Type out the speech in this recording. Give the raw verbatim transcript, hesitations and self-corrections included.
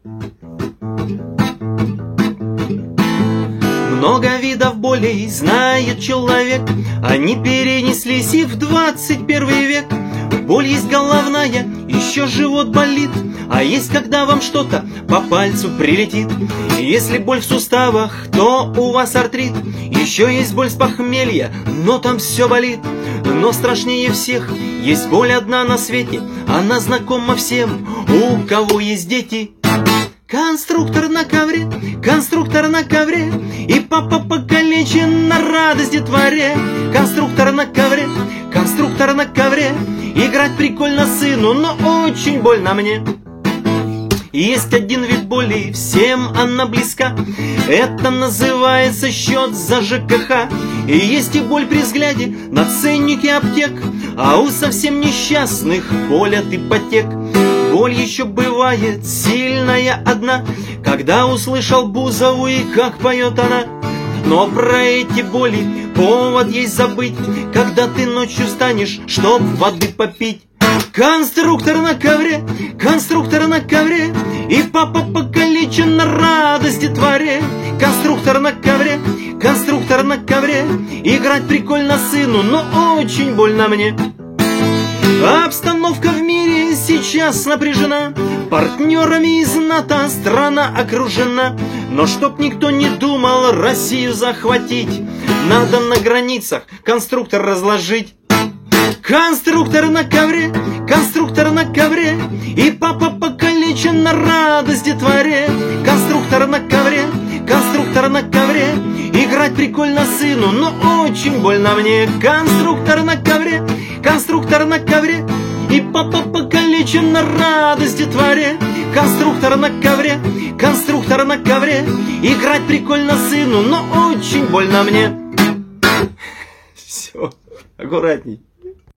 Много видов болей знает человек, они перенеслись и в двадцать первый век. Боль есть головная, еще живот болит, а есть, когда вам что-то по пальцу прилетит. Если боль в суставах, то у вас артрит. Еще есть боль с похмелья, но там все болит. Но страшнее всех есть боль одна на свете, она знакома всем, у кого есть дети. Конструктор на ковре, конструктор на ковре, и папа покалечен на радость детворе. Конструктор на ковре, конструктор на ковре, играть прикольно сыну, но очень больно мне. Есть один вид боли, всем она близка, это называется счет за ЖКХ. И есть и боль при взгляде на ценники аптек, а у совсем несчастных боль от ипотек. Боль еще бывает сильная одна, когда услышал Бузову и как поет она. Но про эти боли повод есть забыть, когда ты ночью станешь, чтоб воды попить. Конструктор на ковре, конструктор на ковре, и папа покалечен на радость детворе. Конструктор на ковре, конструктор на ковре, играть прикольно сыну, но очень больно мне. Обстановка в мире сейчас напряжена, партнерами из НАТО страна окружена. Но чтоб никто не думал Россию захватить, надо на границах конструктор разложить. Конструктор на ковре, конструктор на ковре, и папа покалечен на радость детворе. Конструктор на ковре, конструктор на ковре, играть прикольно сыну, но очень больно мне. Конструктор на ковре, конструктор на ковре, и папа покалечен на радость детворе. Конструктор на ковре, конструктор на ковре, играть прикольно сыну, но очень больно мне. Все, аккуратней.